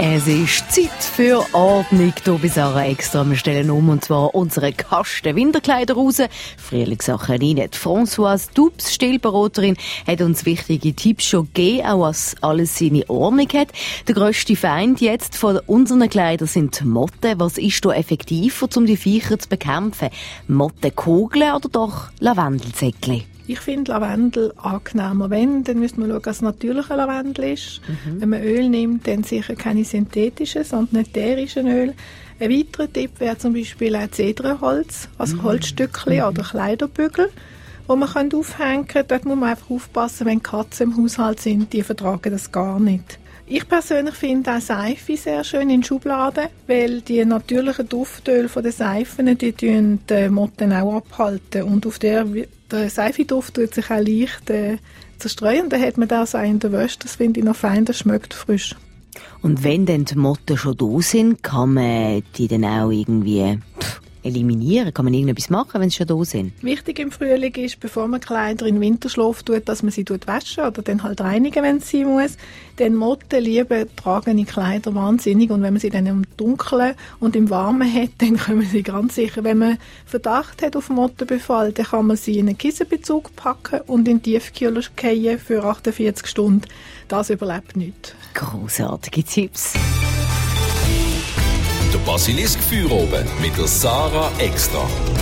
Es ist Zeit für Ordnung hier bei Sarah Extra. Wir stellen und zwar unsere Kasten Winterkleider raus, Frühlingssachen rein. Die Françoise Dubs, Stillberaterin, hat uns wichtige Tipps schon gegeben, auch was alles seine Ordnung hat. Der grösste Feind jetzt von unseren Kleidern sind die Motten. Was ist da effektiver, um die Viecher zu bekämpfen? Mottenkugeln oder doch Lavendelsäckchen? Ich finde Lavendel angenehmer. Dann müsste man schauen, dass es natürlicher Lavendel ist. Wenn man Öl nimmt, dann sicher keine synthetischen, sondern ätherische Öl. Ein weiterer Tipp wäre zum Beispiel auch Zedernholz, also Holzstückchen oder Kleiderbügel, die man aufhängen kann. Dort muss man einfach aufpassen, wenn Katzen im Haushalt sind, die vertragen das gar nicht. Ich persönlich finde auch Seife sehr schön in Schubladen, weil die natürlichen Duftöle von den Seifen, die Motten auch abhalten. Und auf der Seifenduft tut sich auch leicht zerstreuen. Dann hat man das auch in der Wäsche. Das finde ich noch fein, das schmeckt frisch. Und wenn dann die Motten schon da sind, kann man die dann auch irgendwie eliminieren? Kann man irgendetwas machen, wenn sie schon da sind? Wichtig im Frühling ist, bevor man Kleider in den Winterschlaf tut, dass man sie waschen oder dann halt reinigen, wenn es sein muss. Denn Motten lieben tragende Kleider wahnsinnig und wenn man sie dann im Dunkeln und im Warmen hat, dann können sie ganz sicher, wenn man Verdacht hat auf Mottenbefall, dann kann man sie in einen Kissenbezug packen und in den Tiefkühler fallen für 48 Stunden. Das überlebt nicht. Grossartige Tipps. Der Basilisk Feueroben mit der Sarah Extra.